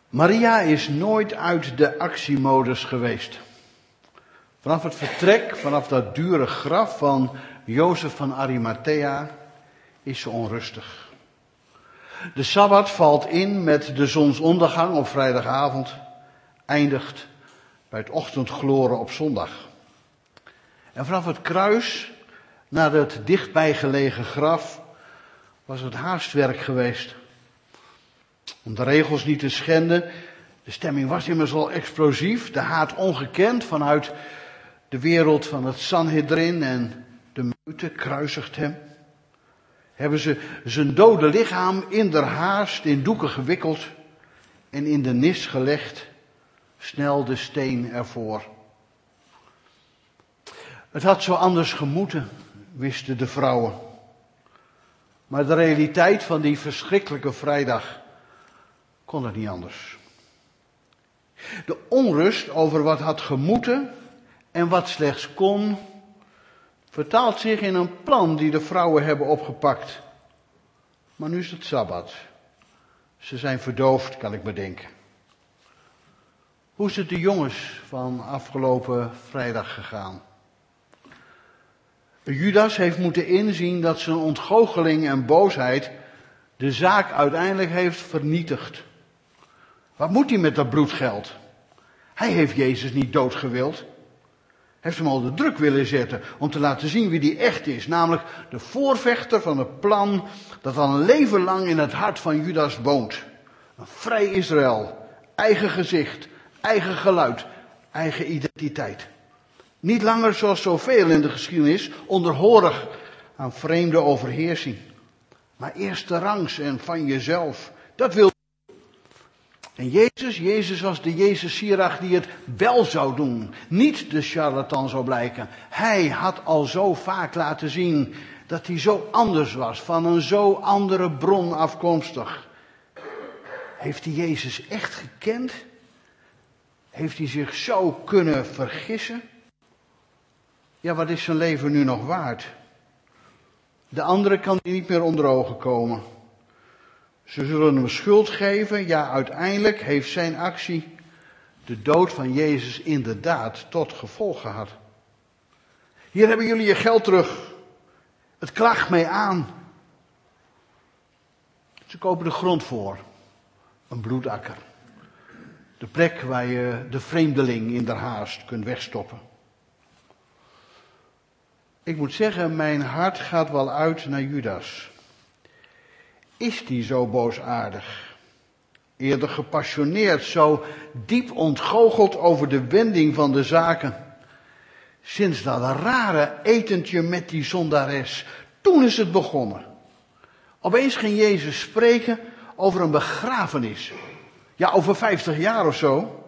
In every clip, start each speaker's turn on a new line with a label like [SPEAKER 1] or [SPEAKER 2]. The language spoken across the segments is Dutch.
[SPEAKER 1] Maria is nooit uit de actiemodus geweest. Vanaf het vertrek, vanaf dat dure graf van Jozef van Arimathea, is ze onrustig. De Sabbat valt in met de zonsondergang op vrijdagavond, eindigt bij het ochtendgloren op zondag. En vanaf het kruis naar het dichtbijgelegen graf was het haastwerk geweest. Om de regels niet te schenden, de stemming was immers al explosief, de haat ongekend vanuit de wereld van het Sanhedrin en de meute kruisigt hem. Hebben ze zijn dode lichaam in der haast in doeken gewikkeld en in de nis gelegd, snel de steen ervoor. Het had zo anders gemoeten, wisten de vrouwen. Maar de realiteit van die verschrikkelijke vrijdag kon het niet anders. De onrust over wat had gemoeten en wat slechts kon, vertaalt zich in een plan die de vrouwen hebben opgepakt. Maar nu is het Sabbat. Ze zijn verdoofd, kan ik bedenken. Hoe is het de jongens van afgelopen vrijdag gegaan? Judas heeft moeten inzien dat zijn ontgoocheling en boosheid de zaak uiteindelijk heeft vernietigd. Wat moet hij met dat bloedgeld? Hij heeft Jezus niet doodgewild. Heeft hem al de druk willen zetten om te laten zien wie die echt is. Namelijk de voorvechter van het plan dat al een leven lang in het hart van Judas woont. Een vrij Israël, eigen gezicht, eigen geluid, eigen identiteit. Niet langer zoals zoveel in de geschiedenis onderhorig aan vreemde overheersing. Maar eerste rangs en van jezelf. Dat wil. En Jezus was de Jezus Sirach die het wel zou doen. Niet de charlatan zou blijken. Hij had al zo vaak laten zien dat hij zo anders was. Van een zo andere bron afkomstig. Heeft hij Jezus echt gekend? Heeft hij zich zo kunnen vergissen? Ja, wat is zijn leven nu nog waard? De andere kan hij niet meer onder ogen komen. Ze zullen hem schuld geven. Ja, uiteindelijk heeft zijn actie de dood van Jezus inderdaad tot gevolg gehad. Hier hebben jullie je geld terug. Het klaagt mij aan. Ze kopen de grond voor. Een bloedakker. De plek waar je de vreemdeling in der haast kunt wegstoppen. Ik moet zeggen, mijn hart gaat wel uit naar Judas. Is die zo boosaardig? Eerder gepassioneerd, zo diep ontgoocheld over de wending van de zaken. Sinds dat rare etentje met die zondares, toen is het begonnen. Opeens ging Jezus spreken over een begrafenis. Ja, over 50 jaar of zo.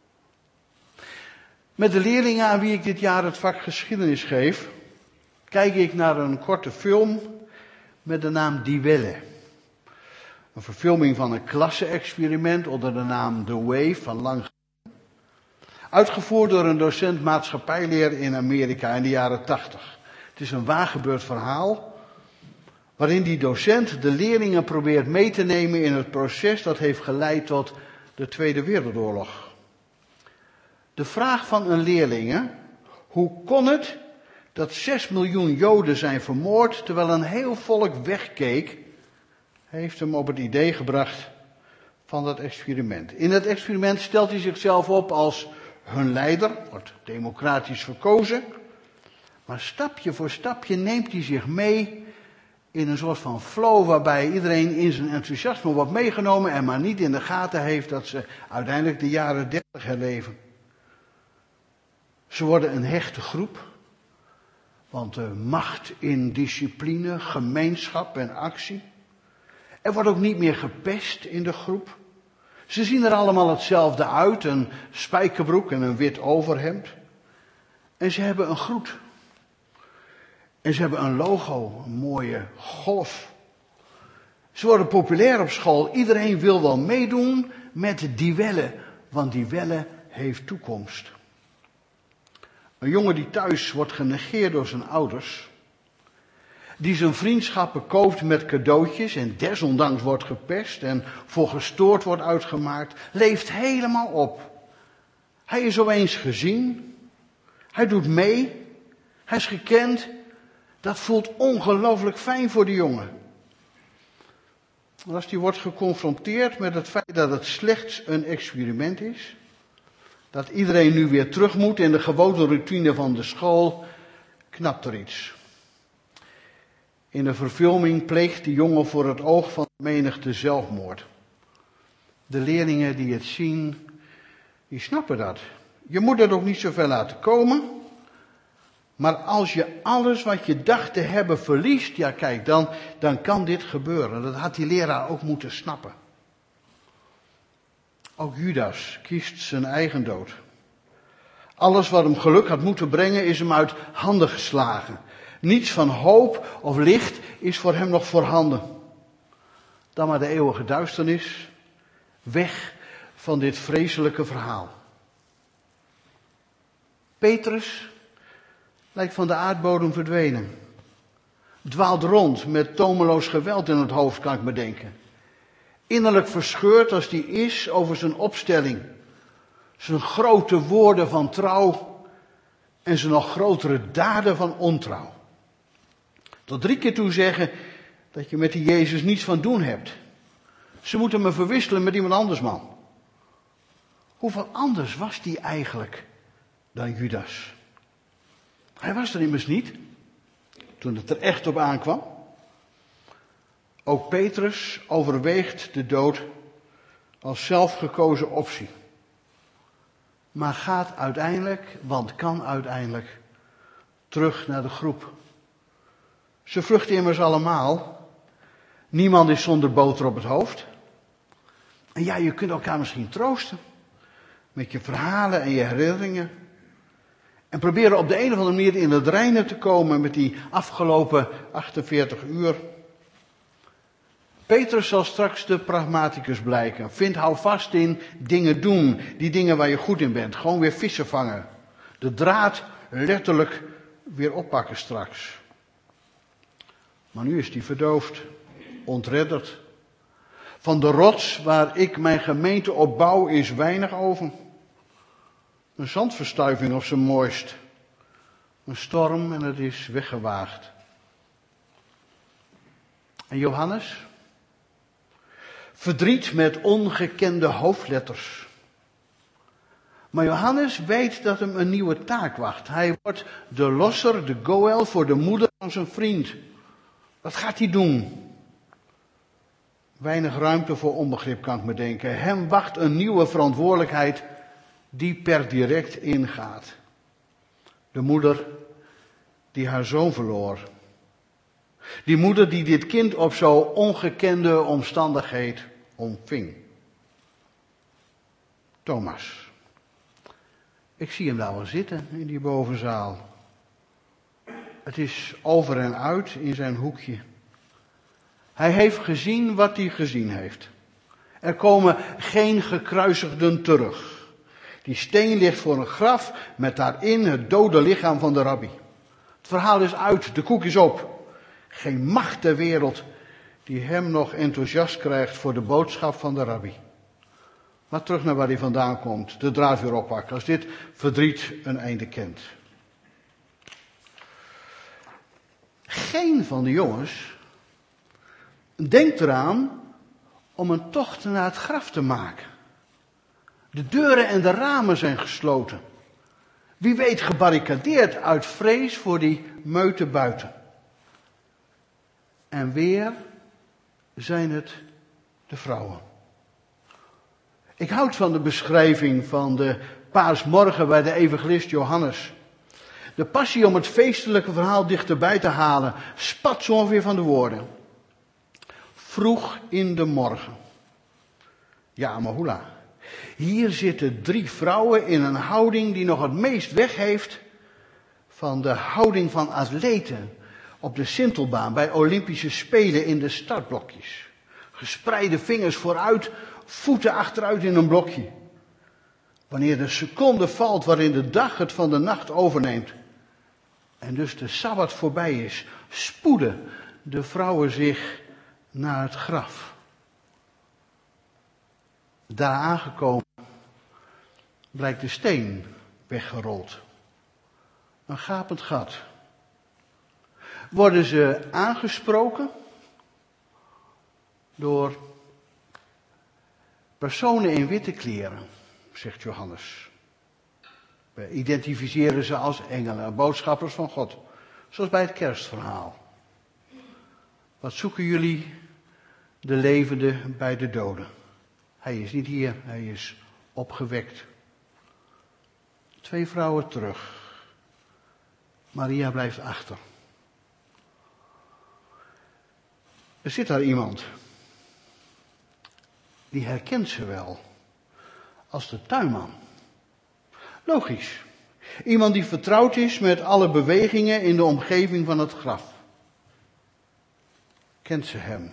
[SPEAKER 1] Met de leerlingen aan wie ik dit jaar het vak geschiedenis geef, kijk ik naar een korte film met de naam Die Welle. Een verfilming van een klasse-experiment onder de naam The Wave van lang. Uitgevoerd door een docent maatschappijleer in Amerika in de jaren 80. Het is een waargebeurd verhaal waarin die docent de leerlingen probeert mee te nemen in het proces dat heeft geleid tot de Tweede Wereldoorlog. De vraag van een leerling: hoe kon het dat 6 miljoen Joden zijn vermoord terwijl een heel volk wegkeek, heeft hem op het idee gebracht van dat experiment. In het experiment stelt hij zichzelf op als hun leider, wordt democratisch verkozen, maar stapje voor stapje neemt hij zich mee in een soort van flow waarbij iedereen in zijn enthousiasme wordt meegenomen en maar niet in de gaten heeft dat ze uiteindelijk de jaren 30 herleven. Ze worden een hechte groep, want de macht in discipline, gemeenschap en actie. Er wordt ook niet meer gepest in de groep. Ze zien er allemaal hetzelfde uit, een spijkerbroek en een wit overhemd. En ze hebben een groet. En ze hebben een logo, een mooie golf. Ze worden populair op school. Iedereen wil wel meedoen met Die Welle, want Die Welle heeft toekomst. Een jongen die thuis wordt genegeerd door zijn ouders. die zijn vriendschappen koopt met cadeautjes en desondanks wordt gepest en voor gestoord wordt uitgemaakt, leeft helemaal op. Hij is opeens gezien, hij doet mee, hij is gekend. Dat voelt ongelooflijk fijn voor de jongen. Maar als hij wordt geconfronteerd met het feit dat het slechts een experiment is, dat iedereen nu weer terug moet in de gewone routine van de school, knapt er iets. In de verfilming pleegt de jongen voor het oog van de menigte zelfmoord. De leerlingen die het zien, die snappen dat. Je moet het ook niet zo ver laten komen. Maar als je alles wat je dacht te hebben verliest, ja kijk, dan kan dit gebeuren. Dat had die leraar ook moeten snappen. Ook Judas kiest zijn eigen dood. Alles wat hem geluk had moeten brengen is hem uit handen geslagen. Niets van hoop of licht is voor hem nog voorhanden. Dan maar de eeuwige duisternis. Weg van dit vreselijke verhaal. Petrus lijkt van de aardbodem verdwenen. Dwaalt rond met tomeloos geweld in het hoofd, kan ik me denken. Innerlijk verscheurd als die is over zijn opstelling. Zijn grote woorden van trouw en zijn nog grotere daden van ontrouw. Tot 3 keer toe zeggen dat je met die Jezus niets van doen hebt. Ze moeten me verwisselen met iemand anders, man. Hoeveel anders was die eigenlijk dan Judas? Hij was er immers niet, toen het er echt op aankwam. Ook Petrus overweegt de dood als zelfgekozen optie. Maar gaat uiteindelijk, want kan uiteindelijk, terug naar de groep. Ze vluchten immers allemaal. Niemand is zonder boter op het hoofd. En ja, je kunt elkaar misschien troosten. Met je verhalen en je herinneringen. En proberen op de een of andere manier in het reine te komen met die afgelopen 48 uur. Petrus zal straks de pragmaticus blijken. Hou vast in dingen doen. Die dingen waar je goed in bent. Gewoon weer vissen vangen. De draad letterlijk weer oppakken straks. Maar nu is die verdoofd. Ontredderd. Van de rots waar ik mijn gemeente op bouw is weinig over. Een zandverstuiving op zijn mooist. Een storm en het is weggewaagd. En Johannes? Verdriet met ongekende hoofdletters. Maar Johannes weet dat hem een nieuwe taak wacht. Hij wordt de losser, de goël voor de moeder van zijn vriend. Wat gaat hij doen? Weinig ruimte voor onbegrip, kan ik me denken. Hem wacht een nieuwe verantwoordelijkheid die per direct ingaat. De moeder die haar zoon verloor. Die moeder die dit kind op zo ongekende omstandigheid ontving. Thomas. Ik zie hem daar wel zitten in die bovenzaal. Het is over en uit in zijn hoekje. Hij heeft gezien wat hij gezien heeft. Er komen geen gekruisigden terug. Die steen ligt voor een graf met daarin het dode lichaam van de rabbi. Het verhaal is uit, de koek is op. Geen macht ter wereld die hem nog enthousiast krijgt voor de boodschap van de rabbi. Maar terug naar waar hij vandaan komt, de draad weer oppakken, als dit verdriet een einde kent. Geen van de jongens denkt eraan om een tocht naar het graf te maken. De deuren en de ramen zijn gesloten. Wie weet gebarricadeerd uit vrees voor die meute buiten. En weer zijn het de vrouwen. Ik houd van de beschrijving van de paasmorgen bij de evangelist Johannes. De passie om het feestelijke verhaal dichterbij te halen, spat zo ongeveer van de woorden. Vroeg in de morgen. Ja, maar hoela. Hier zitten 3 vrouwen in een houding die nog het meest weg heeft van de houding van atleten op de Sintelbaan bij Olympische Spelen in de startblokjes. Gespreide vingers vooruit, voeten achteruit in een blokje. Wanneer de seconde valt waarin de dag het van de nacht overneemt. en dus de Sabbat voorbij is, spoeden de vrouwen zich naar het graf. Daar aangekomen blijkt de steen weggerold. Een gapend gat. Worden ze aangesproken door personen in witte kleren, zegt Johannes. We identificeren ze als engelen, boodschappers van God. Zoals bij het kerstverhaal. Wat zoeken jullie, de levende bij de doden? Hij is niet hier, hij is opgewekt. 2 vrouwen terug. Maria blijft achter. Er zit daar iemand. Die herkent ze wel. Als de tuinman. Logisch. Iemand die vertrouwd is met alle bewegingen in de omgeving van het graf. Kent ze hem?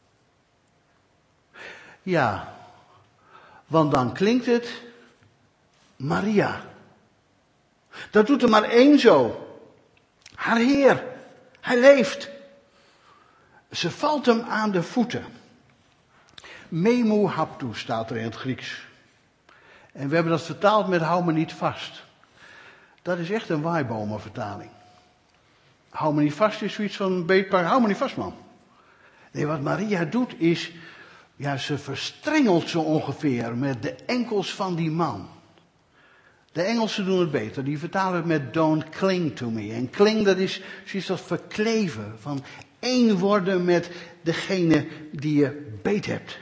[SPEAKER 1] Ja, want dan klinkt het Maria. Dat doet er maar één zo. Haar Heer. Hij leeft. Ze valt hem aan de voeten. Memu haptu staat er in het Grieks. En we hebben dat vertaald met hou me niet vast. Dat is echt een waaibomenvertaling. Hou me niet vast is zoiets van beetpaar, hou me niet vast man. Nee, wat Maria doet is, ja, ze verstrengelt zo ongeveer met de enkels van die man. De Engelsen doen het beter, die vertalen het met don't cling to me. En cling, dat is zoiets als verkleven, van één worden met degene die je beet hebt.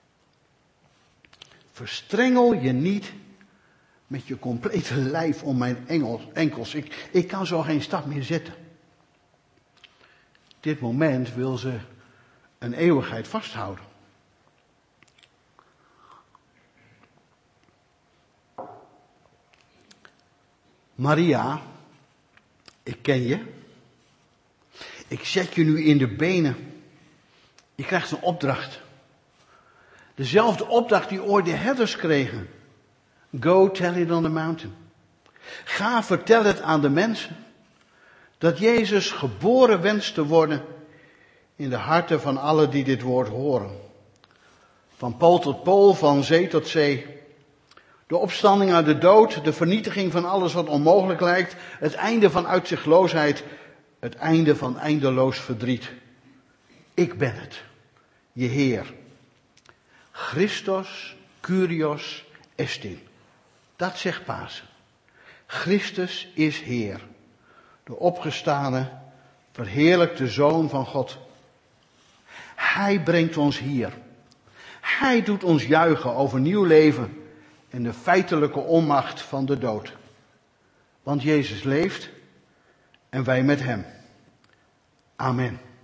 [SPEAKER 1] Verstrengel je niet met je complete lijf om mijn enkels. Ik kan zo geen stap meer zetten. Op dit moment wil ze een eeuwigheid vasthouden. Maria, ik ken je. Ik zet je nu in de benen. Je krijgt een opdracht. Dezelfde opdracht die ooit de herders kregen. Go tell it on the mountain. Ga vertel het aan de mensen. Dat Jezus geboren wenst te worden in de harten van allen die dit woord horen. Van pool tot pool, van zee tot zee. De opstanding uit de dood, de vernietiging van alles wat onmogelijk lijkt. Het einde van uitzichtloosheid. Het einde van eindeloos verdriet. Ik ben het, je Heer. Christos, Kyrios, estin. Dat zegt Pasen. Christus is Heer. De opgestane, verheerlijkte Zoon van God. Hij brengt ons hier. Hij doet ons juichen over nieuw leven en de feitelijke onmacht van de dood. Want Jezus leeft en wij met hem. Amen.